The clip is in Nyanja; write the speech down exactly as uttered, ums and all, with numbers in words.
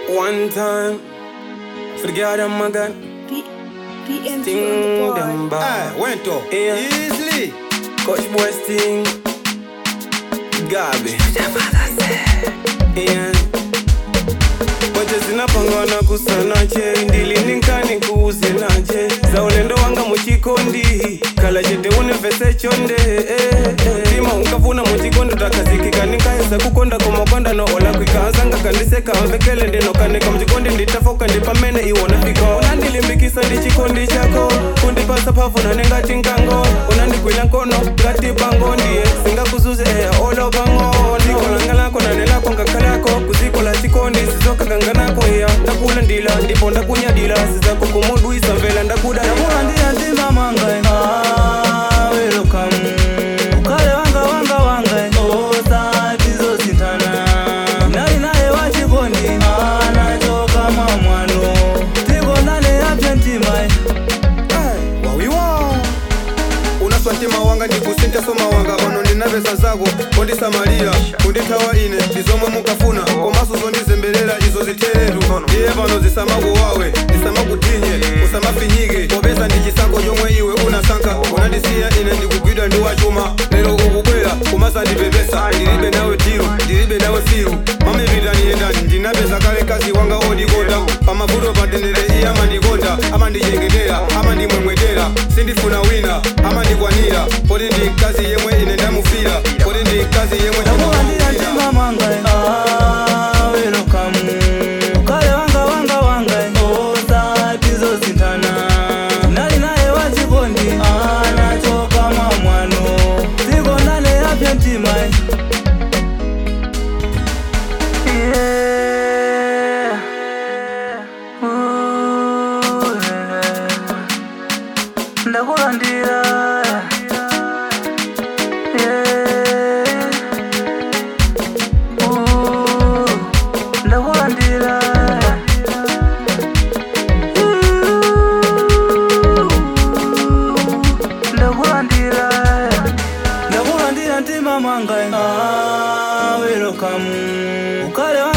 One time, forget I'm a gun. P- PNC Sting on the them board. back. Aye, went up. Yeah. Easily. Coach boy sting. Gabi. Yeah. Wacha zinapangana kusanache ndili ninkani kuuzinaje zaulendo wanga muchikondi kala chete unevese chonde eh, eh. Tima unkavuna muchikondi takazikika ninkaesa kukonda komakonda no ola kwikaanzanga kandiseka mvekele ndeno kaneka mchikondi nditafoka ndipamene iwona fika unandilimbikisa ndichikondi chako kundipasa pavu na nengati nkango unandikwila nkono ngati bango ndiye singakuzuze eh, olo bango ndikolangala nanelako ngakalako kuzikola chikondi sizoka ganganako ya ndakula ndila ndipo ndakunyadila sizako kumudwisa mvela ndakuda ndakula ndiya ndima mangai ah welcome ukale wanga wanga wangai osa tizo sintana nali naye wachikondi anachoka mamwano tiko nane yapya ntimai wawiwa unaswantima wanga ndikusinja soma wanga pano ndinapesa zako kondisamalia kundithawa ine ndizomwe mukafuna komasuzo ndizembelela izo ziteretu ndiye pano zisamaku wawe zisamakutinye usamafinyike popeza ndichisankho chomwe iwe unasankha unandisiya ine ndikugwidwa ndi wachuma lero ukubwera kumasandipepesa ndilibe nawe tiru ndilibe nawe firu mamipita niyendani ndinapeza kale kazi wanga odikonda pamavuto patendere iye amandikonda amandichengetera amandimwemwetera sindifuna wina amandikwanira poti ndi mkazi yemwe ine ndamufira poti ndi mkazi yemwe ndakula ndiya ndima mangai ah welcome ukale wanga wanga wangai osa tizo sintana nali naye wachikondi anachoka mamwano tiko nane yapya ntimai yeah. Ooh, yeah. ndakula ndira yeah. Ooh, ndakula ndira ndakula ndira ndakula ndira ntima mangai ah welcome ukale